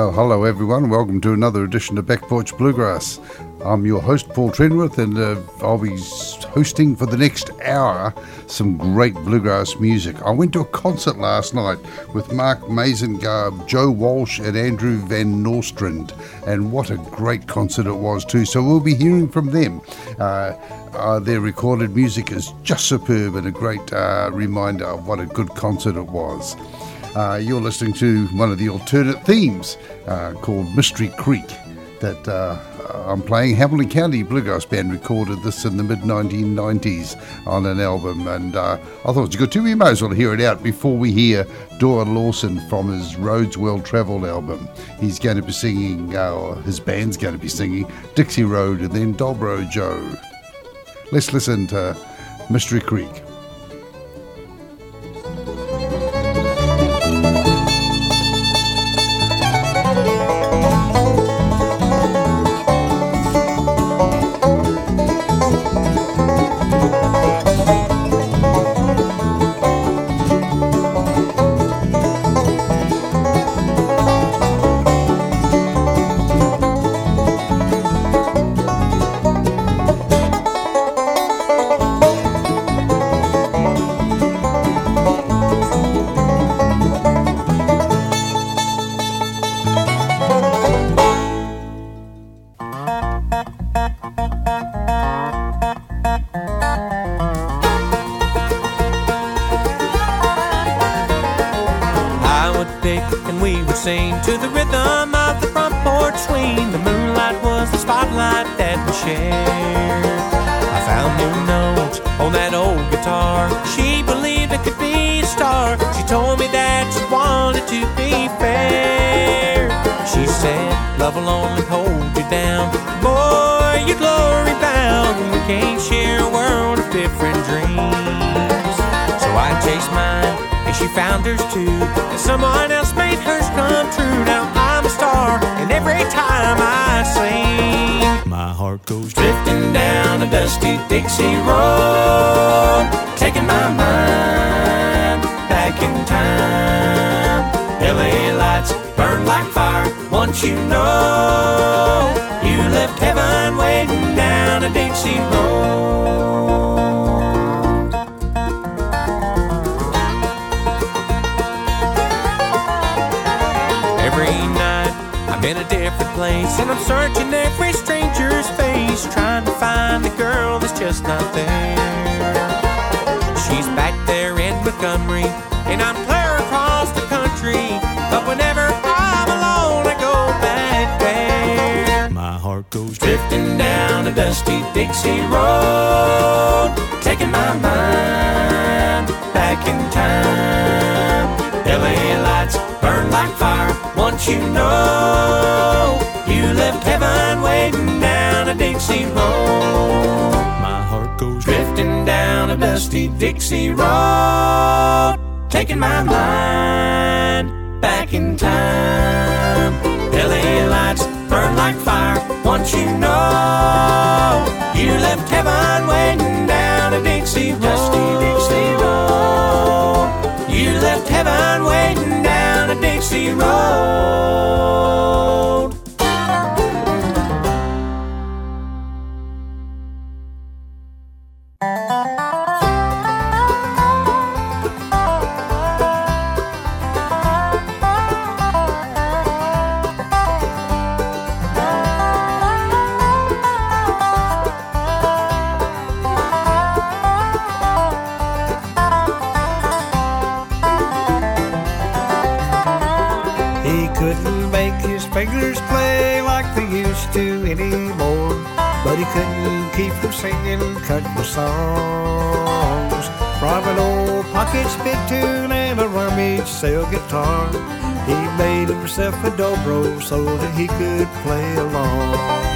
Well, hello everyone. Welcome to another edition of Back Porch Bluegrass. I'm your host, Paul Trenworth, and I'll be hosting for the next hour some great bluegrass music. I went to a concert last night with Mark Mazengarb, Joe Walsh, and Andrew Van Nostrand, and what a great concert it was too. So we'll be hearing from them. Their recorded music is just superb and a great reminder of what a good concert it was. You're listening to one of the alternate themes called Mystery Creek that I'm playing. Hamilton County Bluegrass Band recorded this in the mid-1990s on an album, and I thought it was good too. We may as well hear it out before we hear Doyle Lawson from his Roads Well Travelled album. He's going to be singing, or his band's going to be singing, Dixie Road and then Dobro Joe. Let's listen to Mystery Creek. To the rhythm of the front porch swing, the moonlight was the spotlight that we shared. I found new notes on that old guitar. She believed I could be a star. She told me that she wanted to be fair. She said, love will only hold you down. Boy, you're glory bound. We can't share a world of different dreams. So I chased mine, and she found hers too, and someone else made hers come true. Now I'm a star, and every time I sing, my heart goes drifting down a dusty Dixie road, taking my mind back in time. LA lights burn like fire. Once you know, you left heaven waiting down a Dixie road. I'm in a different place, and I'm searching every stranger's face, trying to find the girl that's just not there. She's back there in Montgomery, and I'm clear across the country, but whenever I'm alone, I go back there. My heart goes drifting down a dusty Dixie road, taking my mind back in time. LA lights burn like fire. Once you know, you left heaven waiting down a Dixie road. My heart goes drifting down a dusty Dixie road, taking my mind back in time. LA lights burn like fire. Once you know, you left heaven waiting down a Dixie road. Dusty Dixie road. You left heaven waiting down a Dixie road. Couldn't make his fingers play like they used to anymore, but he couldn't keep from singing country songs. From an old pocket spit tune and a rummage sale guitar, he made himself a dobro so that he could play along.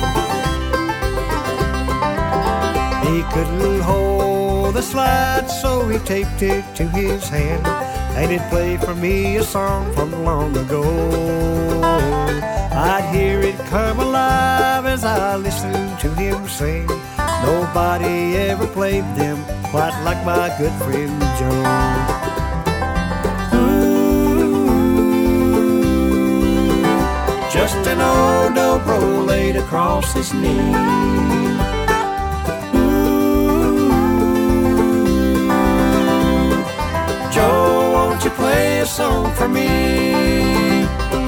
He couldn't hold the slide, so he taped it to his hand, and he'd play for me a song from long ago. I'd hear it come alive as I listened to him sing. Nobody ever played them quite like my good friend Joe. Ooh, laid across his knee. Joe, won't you play a song for me?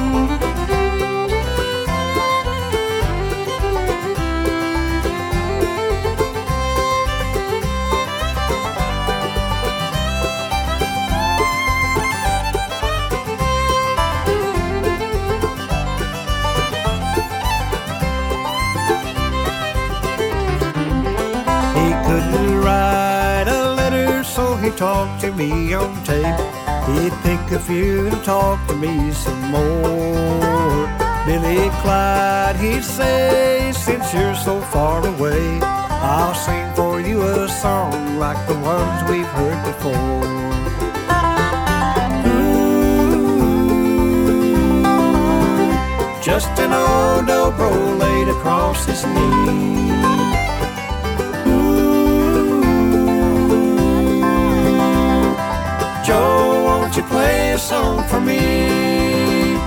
He couldn't write a letter, so he talked to me on tape. He'd pick a few and talk to me some more. Billy Clyde, he'd say, since you're so far away, I'll sing for you a song like the ones we've heard before. Ooh, just an old dobro laid across his knee. Joe, won't you play a song for me?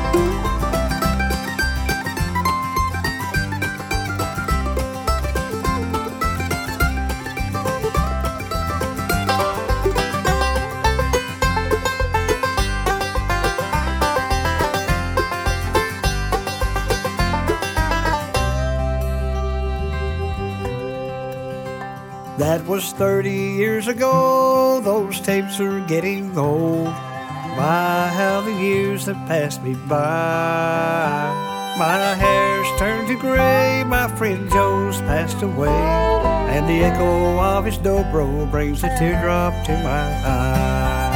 That was 30 years ago, those tapes are getting old. My, how the years have passed me by. My hair's turned to gray, my friend Joe's passed away, and the echo of his dobro brings a teardrop to my eye.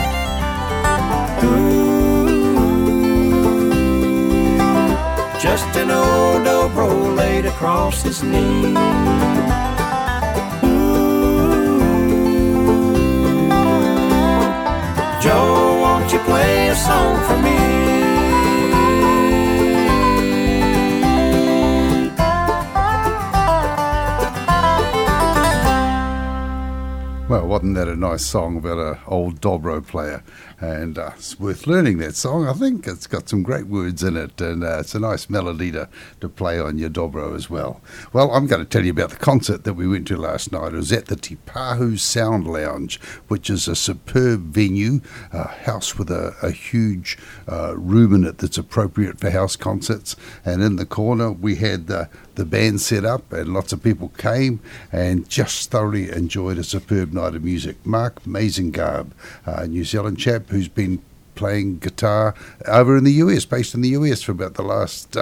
Ooh, just an old dobro laid across his knee. Joe, won't you play a song for me? Well, wasn't that a nice song about an old dobro player? And it's worth learning that song. I think it's got some great words in it, and it's a nice melody to play on your dobro as well. Well, I'm going to tell you about the concert that we went to last night. It was at the Te Pahu Sound Lounge, which is a superb venue, a house with a huge room in it that's appropriate for house concerts. And in the corner, we had the band set up, and lots of people came and just thoroughly enjoyed a superb night of music. Mark Mazengarb, a New Zealand chap who's been playing guitar over in the US, based in the US for about the last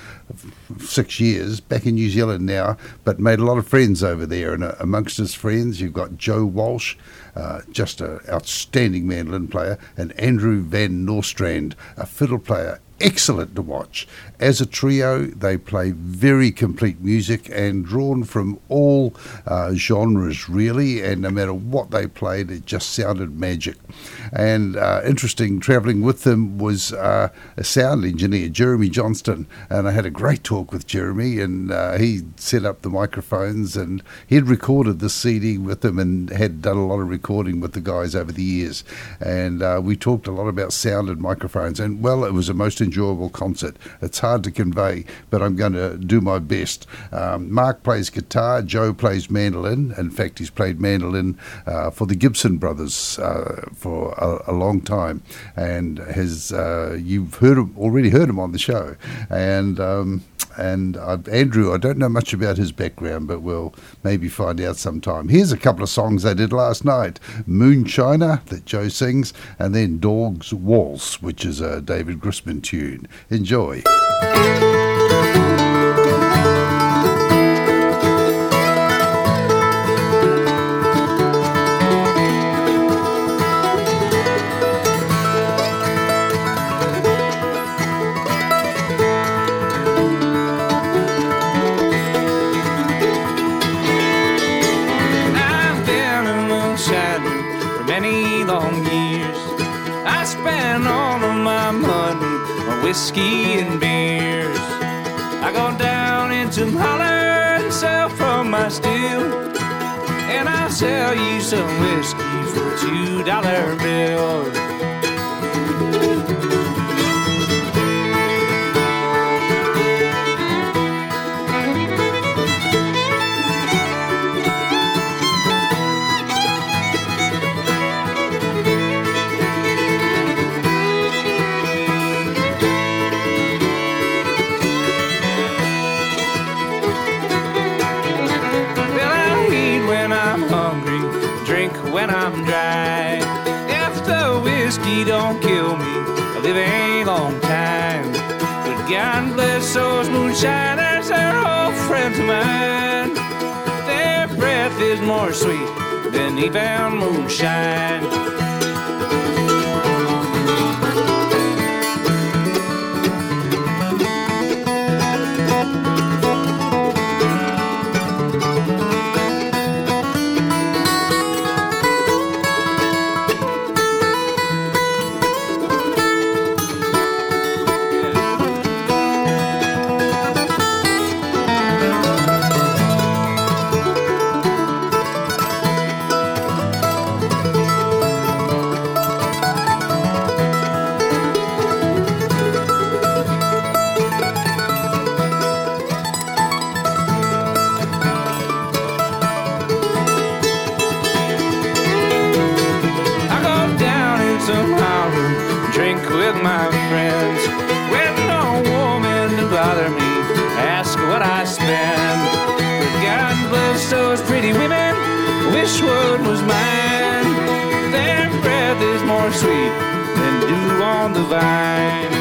6 years, back in New Zealand now, but made a lot of friends over there. And amongst his friends, you've got Joe Walsh, just an outstanding mandolin player, and Andrew Van Nostrand, a fiddle player, excellent to watch. As a trio, they play very complete music and drawn from all genres, really, and no matter what they played, it just sounded magic. And interesting, travelling with them was a sound engineer, Jeremy Johnston, and I had a great talk with Jeremy, and he set up the microphones, and he'd recorded the CD with them and had done a lot of recording with the guys over the years. And we talked a lot about sound and microphones, and well, it was a most enjoyable concert. It's hard to convey, but I'm going to do my best. Mark plays guitar, Joe plays mandolin. In fact, he's played mandolin for the Gibson brothers for a long time, and you've already heard him on the show. And Andrew, I don't know much about his background, but we'll maybe find out sometime. Here's a couple of songs they did last night. Moonshiner, that Joe sings, and then Dog's Waltz, which is a David Grisman tune. Enjoy. Whiskey and beers. I go down into holler and sell from my still, and I'll sell you some whiskey for a $2 bill. whiskey don't kill me, I live a long time. But God bless those moonshiners, they're all friends of mine. Their breath is more sweet than even moonshine. My friends, with no woman to bother me, ask what I spend. But God bless those pretty women, wish one was mine. Their breath is more sweet than dew on the vine.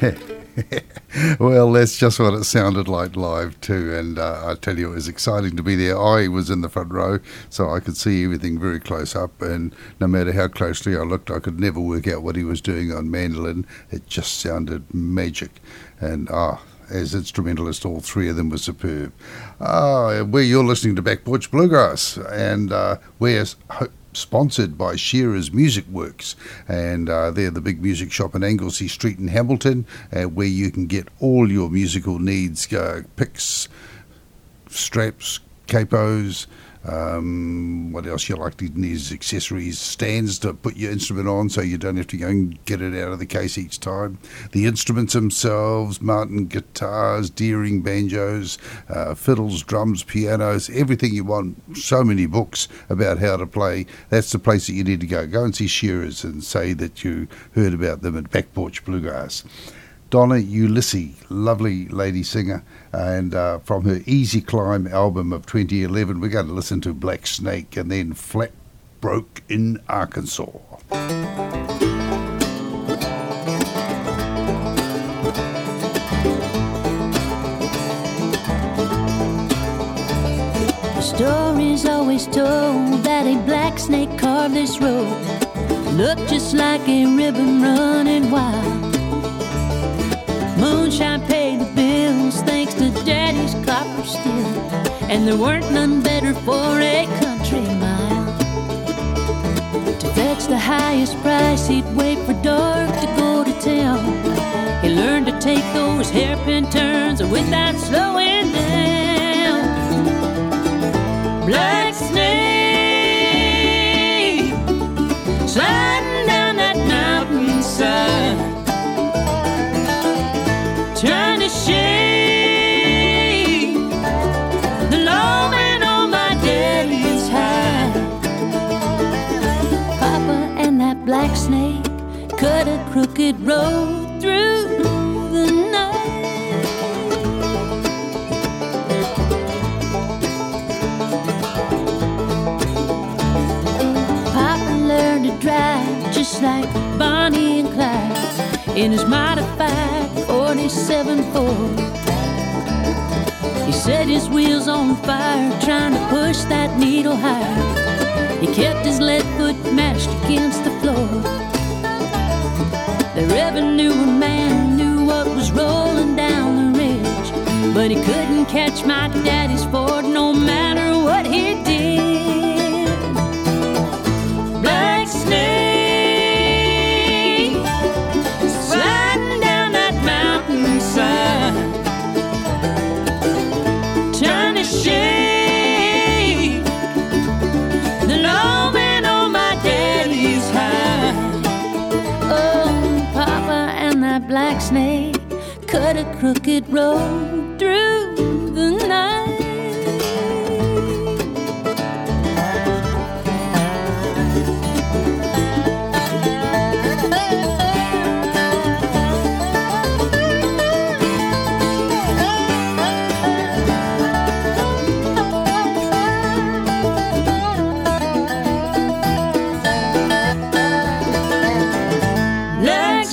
Well, that's just what it sounded like live too, and I tell you, it was exciting to be there. I was in the front row, so I could see everything very close up, and no matter how closely I looked, I could never work out what he was doing on mandolin. It just sounded magic, and as instrumentalists, all three of them were superb. You're listening to Back Porch Bluegrass, and we're sponsored by Shearer's Music Works, and they're the big music shop in Anglesey Street in Hamilton, where you can get all your musical needs, picks, straps, capos, what else you like to need, accessories, stands to put your instrument on so you don't have to go and get it out of the case each time. The instruments themselves, Martin guitars, Deering banjos, fiddles, drums, pianos, everything you want. So many books about how to play. That's the place that you need to go. Go and see Shearers and say that you heard about them at Back Porch Bluegrass. Donna Ulysses, lovely lady singer, and from her Easy Climb album of 2011, we're going to listen to Black Snake and then Flat Broke in Arkansas. The story's always told that a black snake carved this road. Looked just like a ribbon running wild. Moonshine paid the bills thanks to Daddy's copper steel, and there weren't none better for a country mile. To fetch the highest price, he'd wait for dark to go to town. He learned to take those hairpin turns without slowing down. Black snake sliding down that mountainside, trying to shake the low man on my daddy's high. Papa and that black snake cut a crooked road through the night. Papa learned to drive just like Bonnie and Clyde in his modified 47 Ford. He set his wheels on fire trying to push that needle higher. He kept his lead foot mashed against the floor. The revenue man knew what was rolling down the ridge, but he couldn't catch my daddy's Ford no matter what he did. Black snake sliding down that mountainside, trying to shake the low man on my daddy's high. Oh, Papa and that black snake cut a crooked road through the night. Black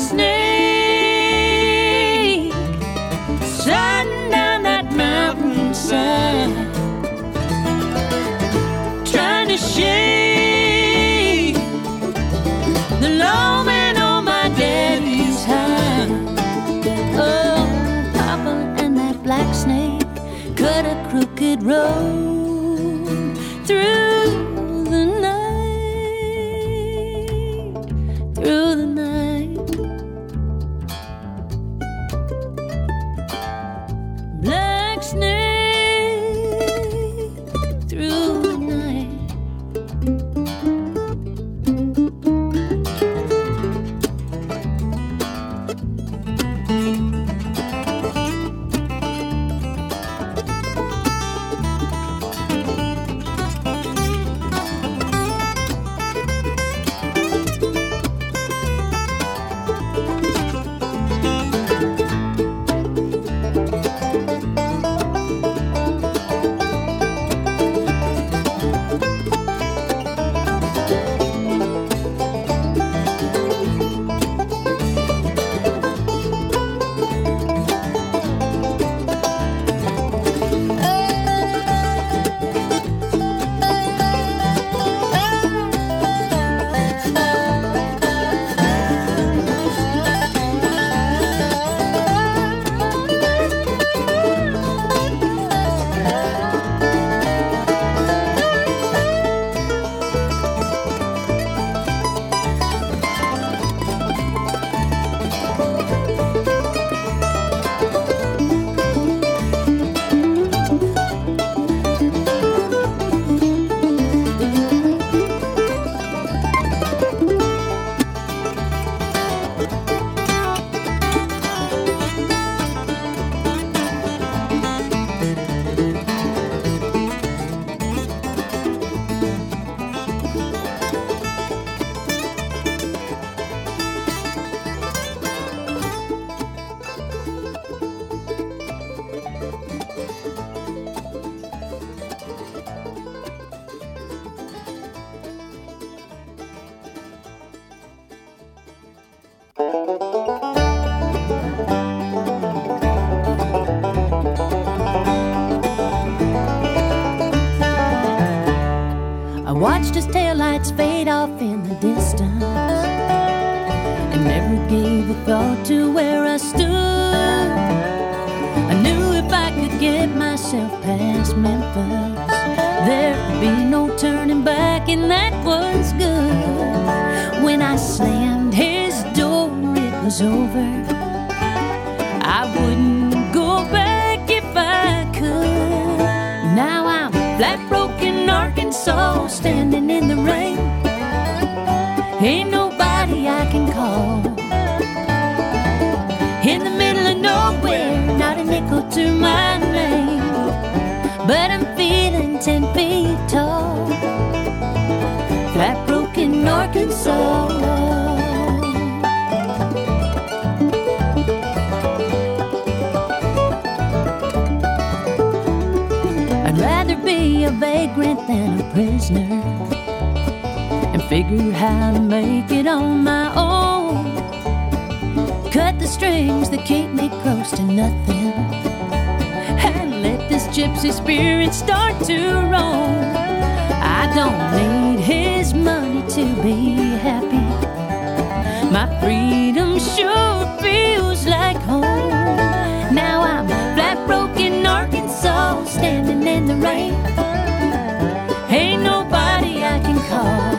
snake sliding down that mountainside, trying to shake the low man on my daddy's high. Oh, Papa and that black snake cut a crooked road through the night, through the night. Black snake through the night. watched his taillights fade off in the distance and never gave a thought to where I stood. I knew if I could get myself past Memphis, there'd be no turning back, and that was good. When I slammed his door, it was over. I wouldn't go back if I could. Now I'm flat broke in Arkansas, standing in the rain. Ain't nobody I can call. In the middle of nowhere, not a nickel to my name, but I'm feeling 10 feet tall. Flat broke in Arkansas. I'd rather be a vagrant than a prisoner and figure how to make it on my own. Cut the strings that keep me close to nothing and let this gypsy spirit start to roam. I don't need his money to be happy. My freedom sure feels like home. Now I'm flat broke in Arkansas, standing in the rain. Ain't nobody I can call.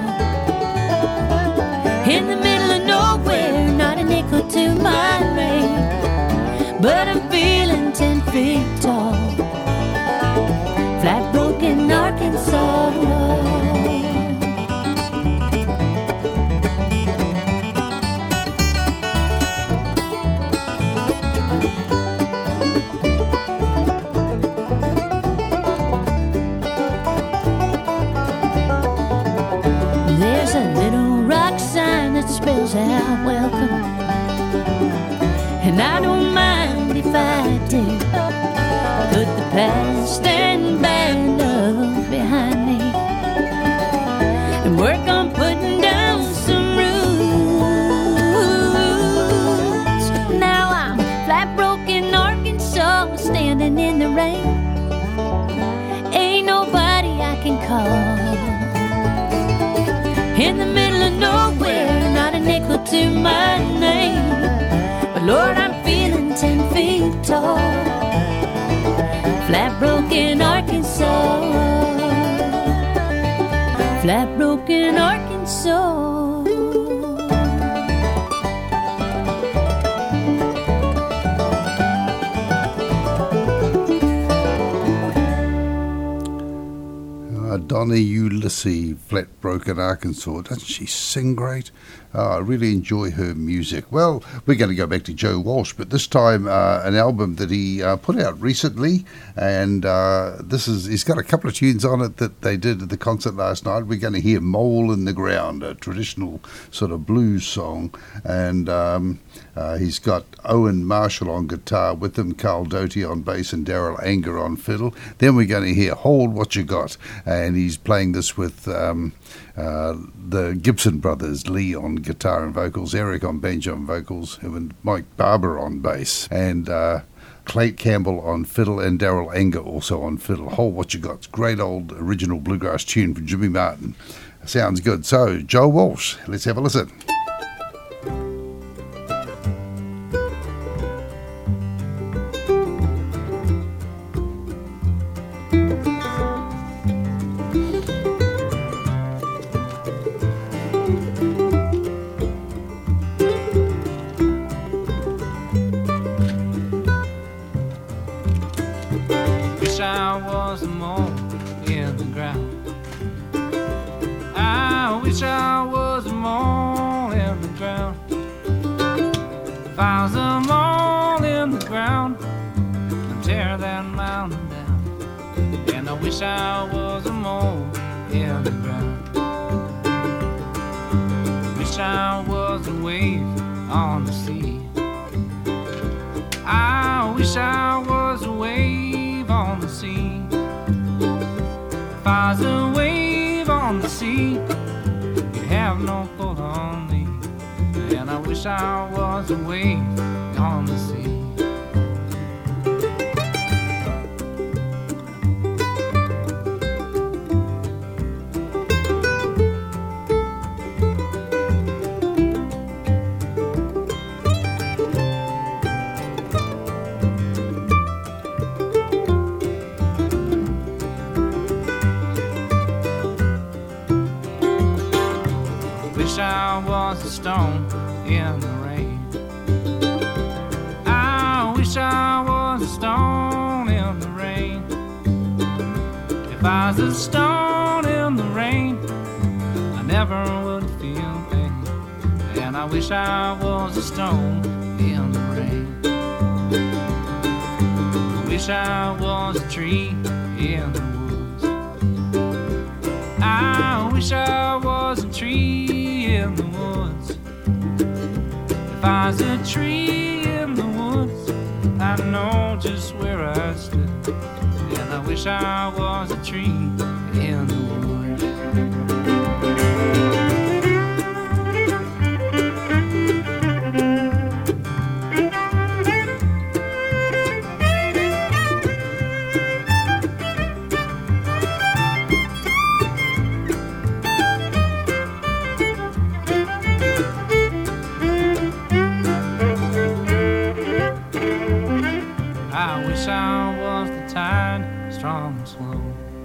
In the middle of nowhere, not a nickel to my name, but I'm feeling 10 feet tall. Flat broke in Arkansas. There's a little rock sign that spells out welcome, and I don't mind if I do. Put the past and bad love behind me and work on putting down some roots. Now I'm flat broke in Arkansas, standing in the rain. Ain't nobody I can call. In the middle of nowhere, not a nickel to my name, but Lord, I'm feeling 10 feet tall. Flat broke in Arkansas. Flat broke in Arkansas. Donnie Ulysses, Flat Broken Arkansas. Doesn't she sing great? I really enjoy her music. Well, we're going to go back to Joe Walsh, but this time an album that he put out recently, and he's got a couple of tunes on it that they did at the concert last night. We're going to hear Mole in the Ground, a traditional sort of blues song, and he's got Owen Marshall on guitar with him, Carl Doty on bass, and Daryl Anger on fiddle. Then we're going to hear Hold What You Got, and he's playing this with the Gibson brothers, Lee on guitar and vocals, Eric on banjo and vocals, and Mike Barber on bass, and Clayton Campbell on fiddle, and Daryl Anger also on fiddle. Hold What You Got. Great old original bluegrass tune from Jimmy Martin. Sounds good. So, Joe Walsh, let's have a listen. wish I was a stone in the rain. I wish I was a stone in the rain. If I was a stone in the rain, I never would feel pain. And I wish I was a stone in the rain. I wish I was a tree in the woods. I wish I was a tree in the woods. If I was a tree in the woods, I know just where I stood. And I wish I was a tree in the woods. I wish I was the tide, strong and slow.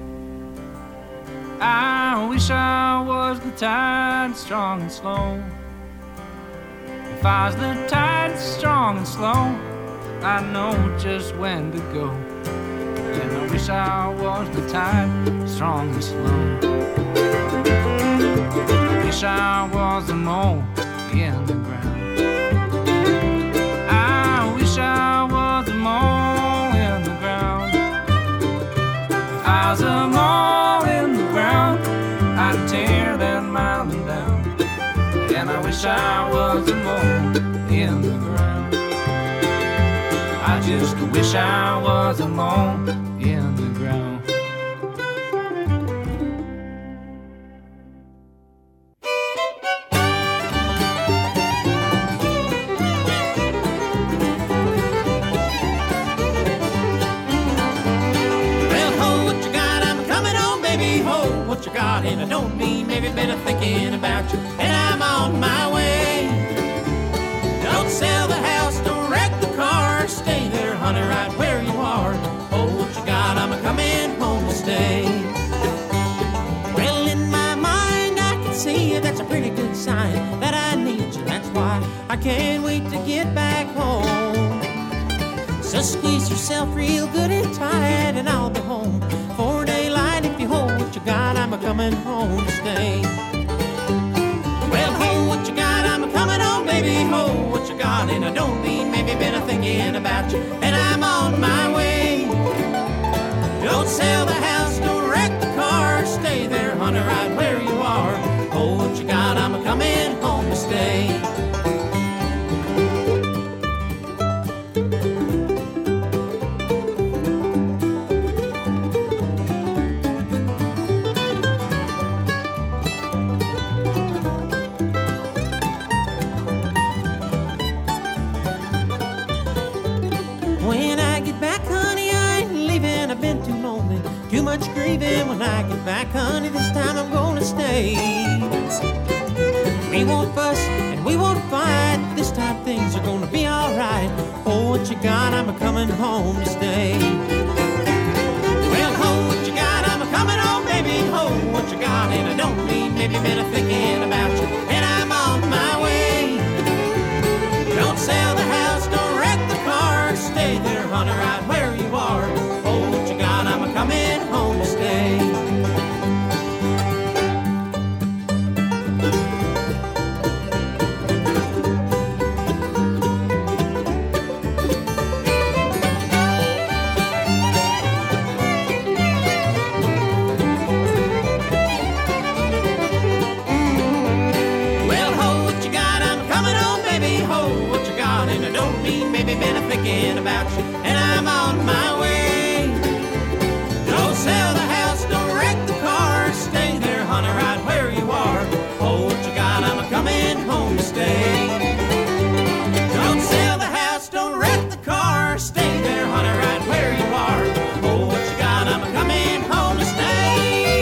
I wish I was the tide, strong and slow. If I was the tide, strong and slow, I know just when to go. And I wish I was the tide, strong and slow. I wish I was a mole in the ground. I wish I was a mole in the ground. If I was a mole in the ground, I'd tear that mountain down. And I wish I was a mole in the ground. I just wish I was a mole in the ground. What you got, and I don't mean maybe better thinking about you, and I'm on my way. Don't sell the house, don't wreck the car, stay there, honey, right where you are. Oh, what you got, I'm coming home to stay. Well, in my mind, I can see that's a pretty good sign that I need you. That's why I can't wait to get back home. So squeeze yourself real good and tight, and I'll be home for daylight. If you hold what you got, I'm coming home to stay. Well, hold what you got, I'm coming home, baby. Hold what you got, and I don't mean maybe been thinking about you, and I'm on my way. Don't sell the house, don't wreck the car, stay there, honey, right where you are. Hold what you got, I'm coming home to stay. Too much grieving when I get back, honey, this time I'm gonna stay. We won't fuss and we won't fight, this time things are gonna be alright. Oh, what you got, I'm coming home to stay. Well, hold what you got, I'm coming home, baby. Hold what you got, and I don't mean maybe been thinking about you, and I'm on my way. Don't sell the house, don't wreck the car, stay there, honey, right where you are. Oh, what you got, I'm coming home to stay. Well, hold what you got, I'm coming home, baby. Hold what you got, and I don't mean maybe been thinking about you, and I'm on my way. Don't sell the house, don't wreck the car, stay there, honey, right where you are. Oh, what you got, I'm coming home to stay. Don't sell the house, don't wreck the car, stay there, honey, right where you are. Oh, what you got, I'm coming home to stay.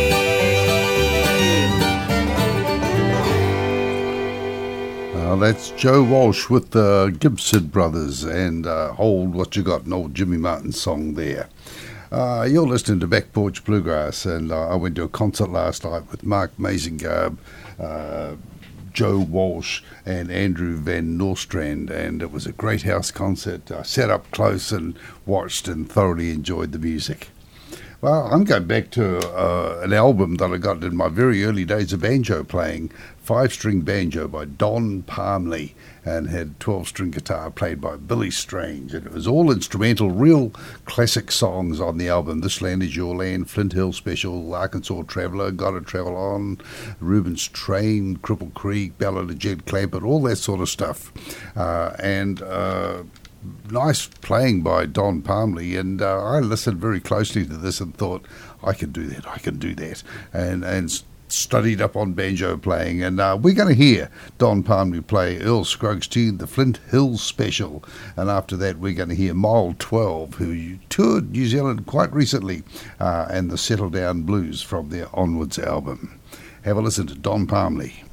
That's Joe Walsh with the Gibson Brothers and Hold What You Got, an old Jimmy Martin song there. You're listening to Back Porch Bluegrass, and I went to a concert last night with Mark Mazingarb, Joe Walsh and Andrew Van Nostrand, and it was a great house concert. I sat up close and watched and thoroughly enjoyed the music. Well, I'm going back to an album that I got in my very early days of banjo playing, 5-string banjo by Don Palmley, and had 12-string guitar played by Billy Strange. And it was all instrumental, real classic songs on the album. This Land Is Your Land, Flint Hill Special, Arkansas Traveller, Gotta Travel On, Reuben's Train, Cripple Creek, Ballad of Jed Clampett, all that sort of stuff. Nice playing by Don Palmley, and I listened very closely to this and thought, I can do that, and studied up on banjo playing. And we're going to hear Don Palmley play Earl Scruggs' tune, the Flint Hills Special, and after that we're going to hear Mile 12, who toured New Zealand quite recently, and the Settle Down Blues from their Onwards album. Have a listen to Don Palmley.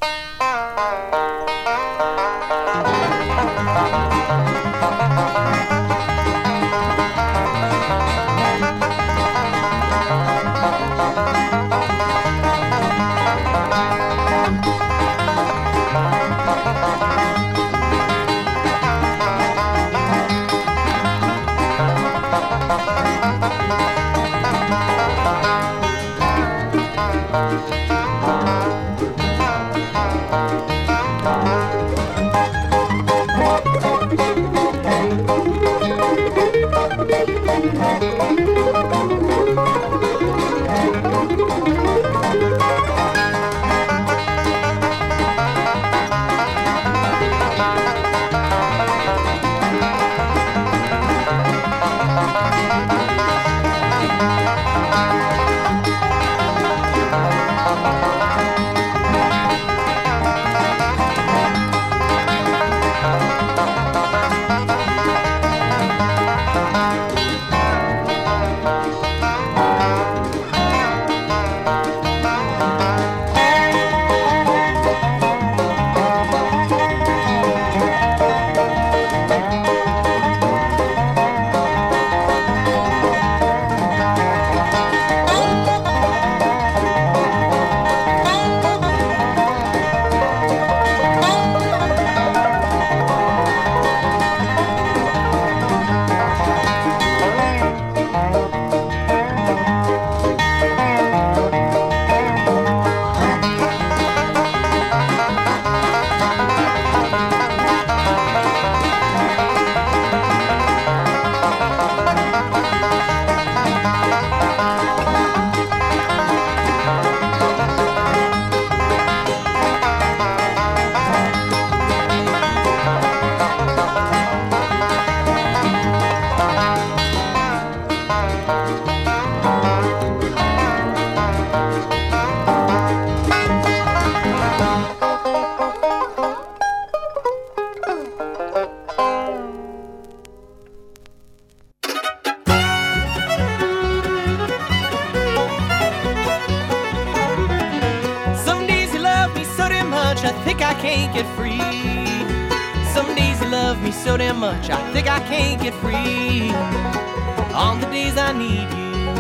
So damn much, I think I can't get free. On the days I need you,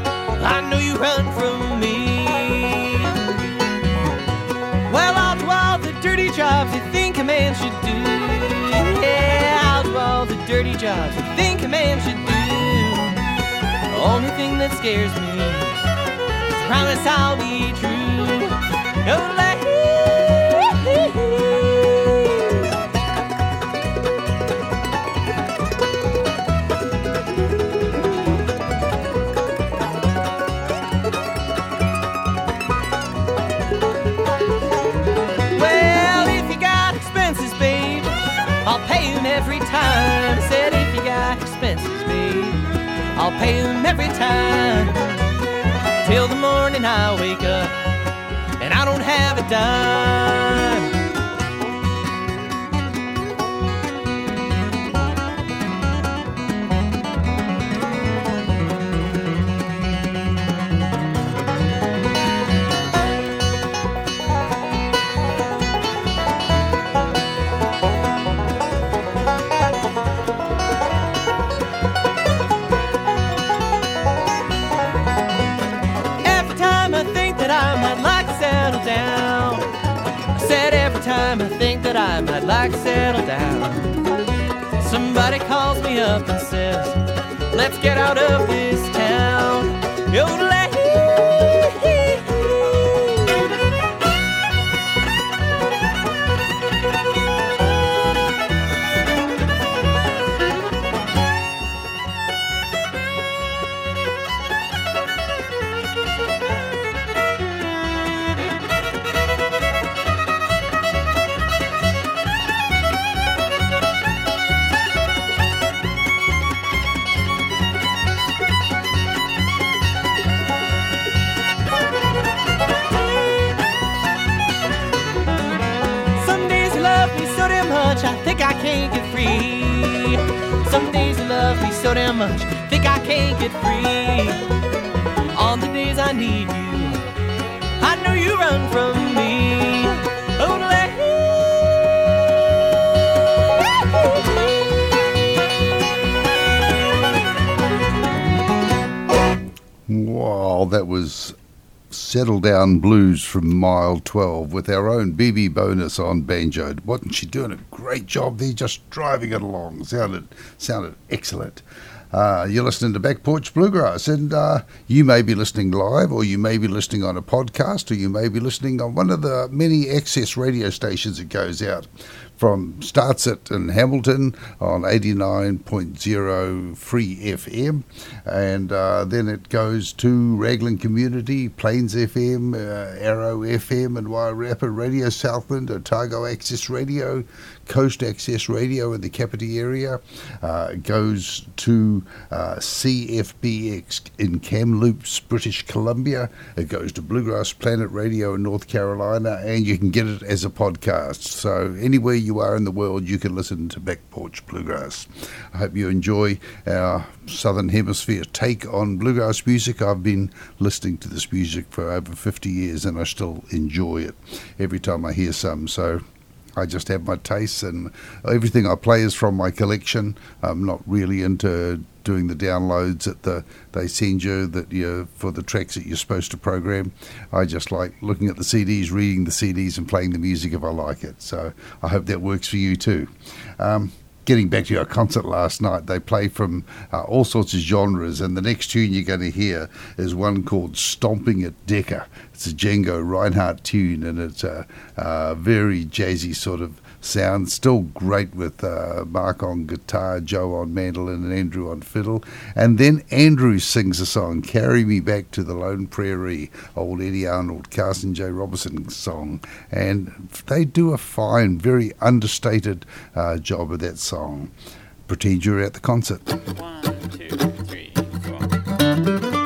I know you run from me. Well, I'll do all the dirty jobs you think a man should do. Yeah, I'll do all the dirty jobs you think a man should do. The only thing that scares me is the promise I'll be true. Oh, like every time. Said if you got expenses, babe, I'll pay them every time. Till the morning I wake up and I don't have a dime. Down, time I think that I might like to settle down, somebody calls me up and says, let's get out of this town. Yodelay. I think I can't get free. Some days you love me so damn much, think I can't get free. On the days I need you, I know you run from me. Wow, that was Settle Down Blues from Mile 12 with our own BB Bonus on banjo. Wasn't she doing a great job there, just driving it along? Sounded excellent. You're listening to Back Porch Bluegrass, and you may be listening live, or you may be listening on a podcast, or you may be listening on one of the many access radio stations that goes out. Starts it in Hamilton on 89.0 Free FM, and then it goes to Raglan Community, Plains FM, Arrow FM, and Wairarapa Radio Southland, Otago Access Radio, Coast Access Radio in the Kapiti area. It goes to CFBX in Kamloops, British Columbia. It goes to Bluegrass Planet Radio in North Carolina, and you can get it as a podcast. So anywhere you are in the world, you can listen to Back Porch Bluegrass. I hope you enjoy our Southern Hemisphere take on bluegrass music. I've been listening to this music for over 50 years, and I still enjoy it every time I hear some. So I just have my tastes, and everything I play is from my collection. I'm not really into doing the downloads that they send you for the tracks that you're supposed to program. I just like looking at the CDs, reading the CDs, and playing the music if I like it. So I hope that works for you too. Getting back to our concert last night, they play from all sorts of genres, and the next tune you're going to hear is one called Stomping at Decca. It's a Django Reinhardt tune, and it's a very jazzy sort of sound, still great with Mark on guitar, Joe on mandolin, and Andrew on fiddle. And then Andrew sings a song, Carry Me Back to the Lone Prairie, old Eddie Arnold, Carson J. Robinson song. And they do a fine, very understated job of that song. Pretend you're at the concert. 1, 2, 3, 4.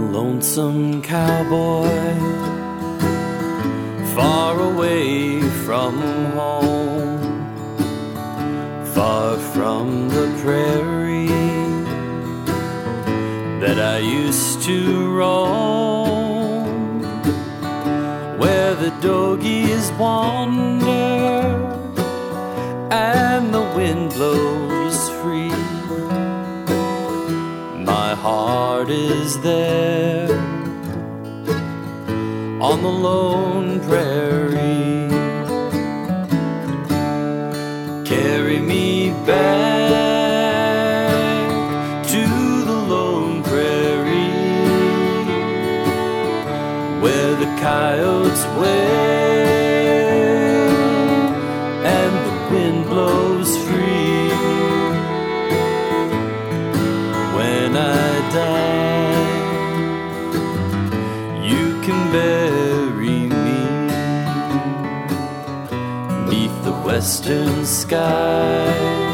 lonesome cowboy, far away from home, far from the prairie that I used to roam, where the dogies wander and the wind blows free. My heart is there on the lone prairie. Carry me back to the lone prairie, where the coyotes wail and the wind blows free. When I die, you can bury me 'neath the western sky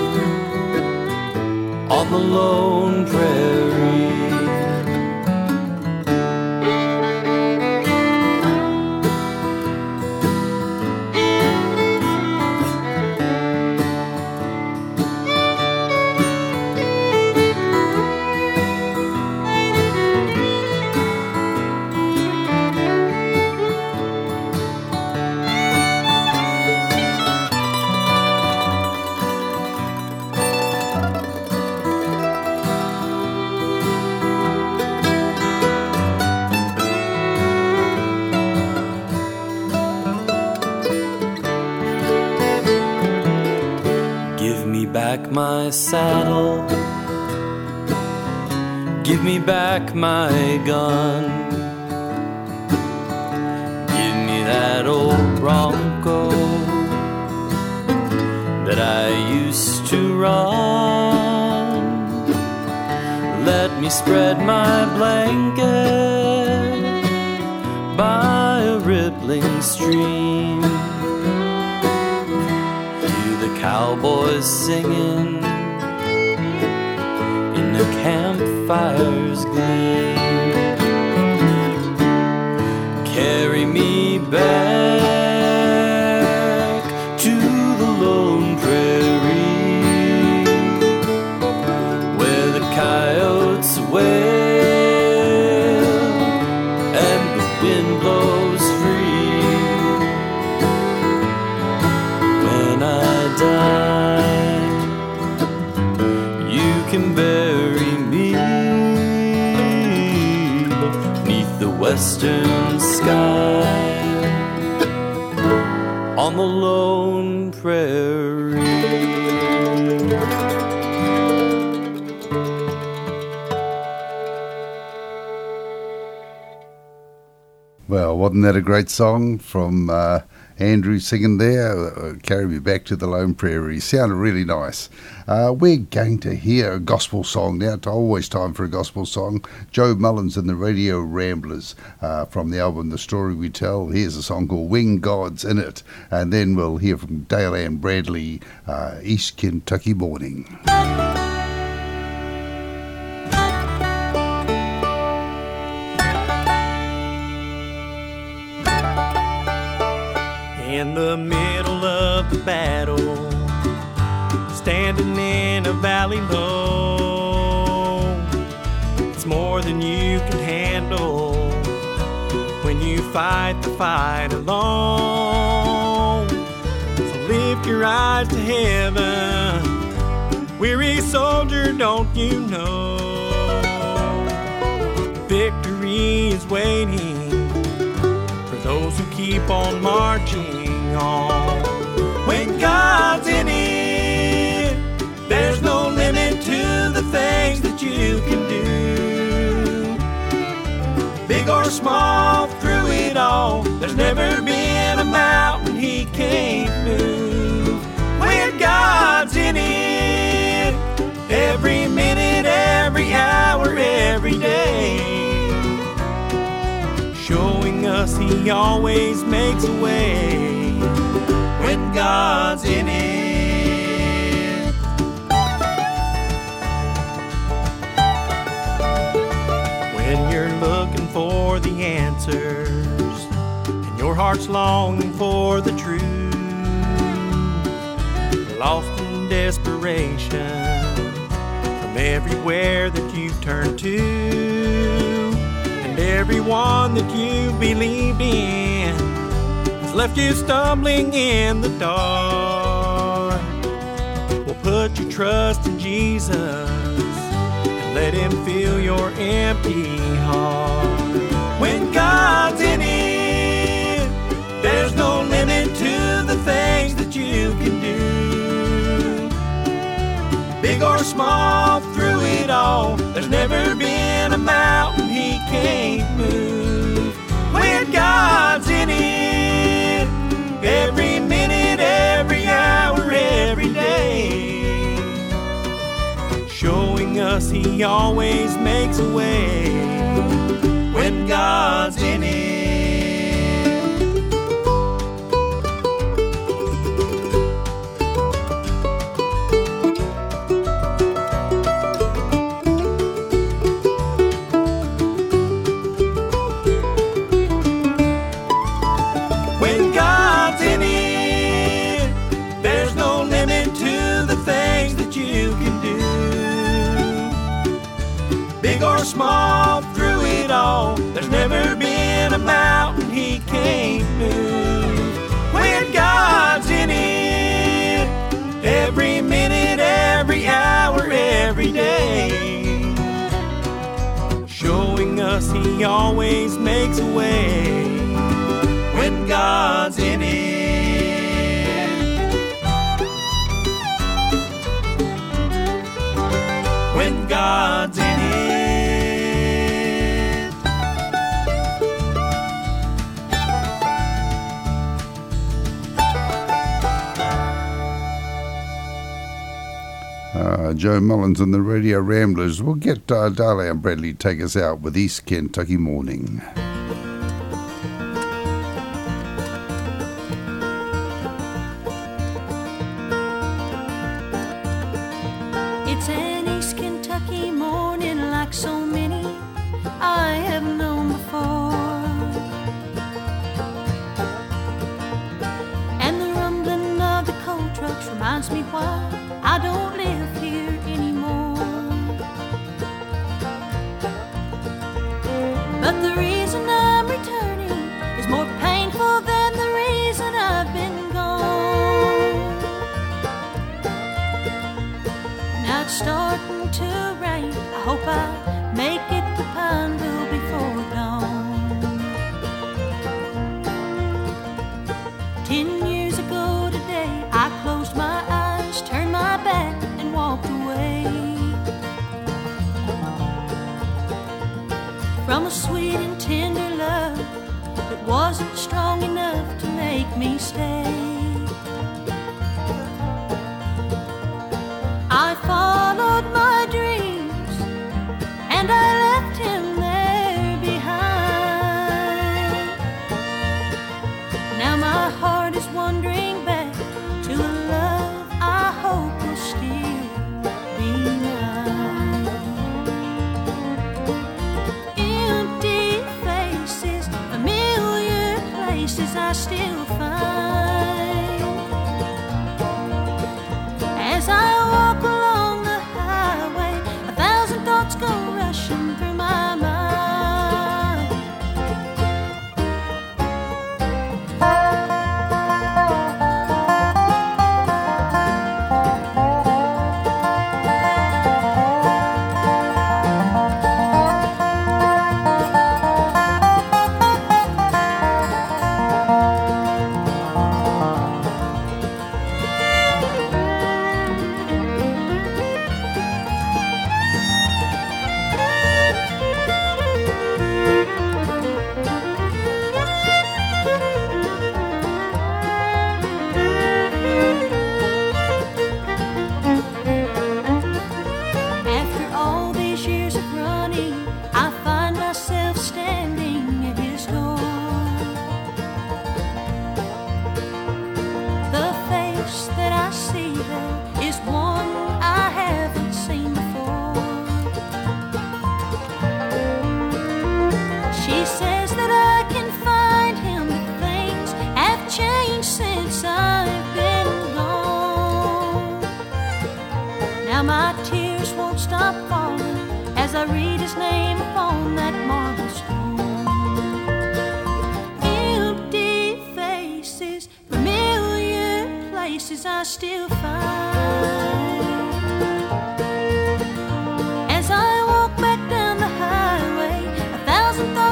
on the lone prairie. Back my saddle, give me back my gun, give me that old Bronco that I used to run. Let me spread my blanket by a rippling stream, cowboys singing in the campfire's gleam. Carry me back to the lone prairie, where the coyotes wail and the wind blows free. When I die, you can bury me 'neath the western sky on the lone prairie. Well, wasn't that a great song from Andrew singing there? Carry me back to the lone prairie. Sounded really nice. We're going to hear a gospel song now. It's always time for a gospel song. Joe Mullins and the Radio Ramblers from the album The Story We Tell. Here's a song called When God's In It. And then we'll hear from Dale Ann Bradley, East Kentucky Morning. In the middle of the battle, standing in a valley low, it's more than you can handle when you fight the fight alone. So lift your eyes to heaven, weary soldier, don't you know? Victory is waiting for those who keep on marching on. When God's in it, there's no limit to the things that you can do. Big or small, through it all, there's never been a mountain He can't move. When God's in it, every minute, every hour, every day, showing us He always makes a way. When God's in it, when you're looking for the answers, and your heart's longing for the truth. Lost in desperation from everywhere that you've turned to, and everyone that you believed in has left you stumbling in the dark. Well, put your trust in Jesus and let Him fill your empty heart. When God's in it, there's no limit to the things that you can do. Big or small, through it all, there's never been a mountain He can't move. When God's in it, every minute, every hour, every day, showing us He always makes a way. When God's in it. When God's in it, there's no limit to the things that you can do. Big or small, through it all, there's never been a mountain He can't move. When God's in it, every minute, every hour, every day, showing us He always makes a way. When God's in it. When God's in it. Joe Mullins and the Radio Ramblers. We'll get Darley and Bradley take us out with East Kentucky Morning. It's an East Kentucky morning like so many I have known before. And the rumbling of the coal trucks reminds me why I don't live here anymore. But the reason I'm returning is more painful than the reason I've been gone. Now it's starting to rain. I hope I make it to Pineville before dawn. 10 years ago today, I closed my eyes, turned my back, and walked away from a sweet and tender love that wasn't strong enough to make me stay. I followed my dreams and I left him there behind. Now my heart is wandering back to a love I hope will still be mine. Empty faces, familiar places I still find as I walk along the highway. 1,000 thoughts go rushing through my mind.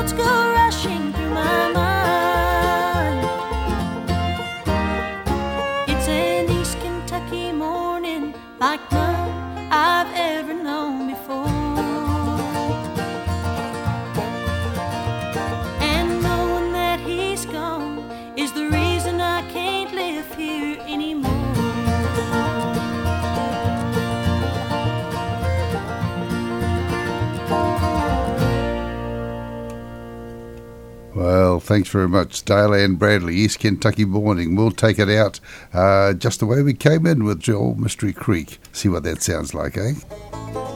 thoughts go rushing through my mind. It's an East Kentucky morning like none I've ever known before. And knowing that he's gone is the reason I can't live here anymore. Well, thanks very much, Dale Ann Bradley, East Kentucky Morning. We'll take it out just the way we came in with Joel Mystery Creek. See what that sounds like, eh?